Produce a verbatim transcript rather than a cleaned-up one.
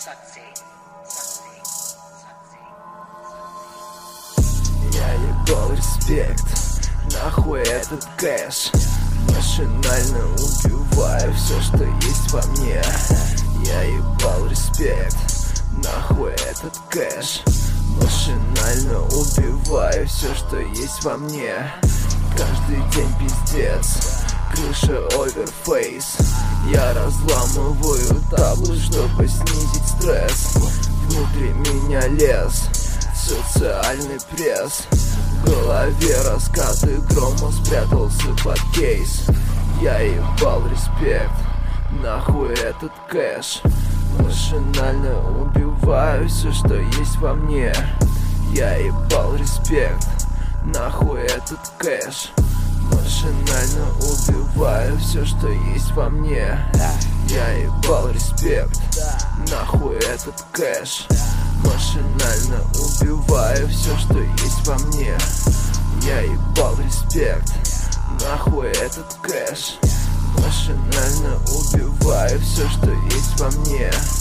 Я ебал респект, нахуй этот кэш. Машинально убиваю все, что есть во мне. Я ебал респект, нахуй этот кэш. Машинально убиваю все, что есть во мне. Каждый день пиздец, крыша оверфейс. Я разламываю таблы, чтобы снизить стресс. Внутри меня лес, социальный пресс. В голове раскаты грома, спрятался под кейс. Я ебал респект, нахуй этот кэш. Машинально убиваю все, что есть во мне. Я ебал респект, нахуй этот кэш. Машинально убиваю все, что есть во мне. Я ебал респект, нахуй этот кэш. Машинально убиваю все, что есть во мне. Я ебал респект, нахуй этот кэш. Машинально убиваю все, что есть во мне.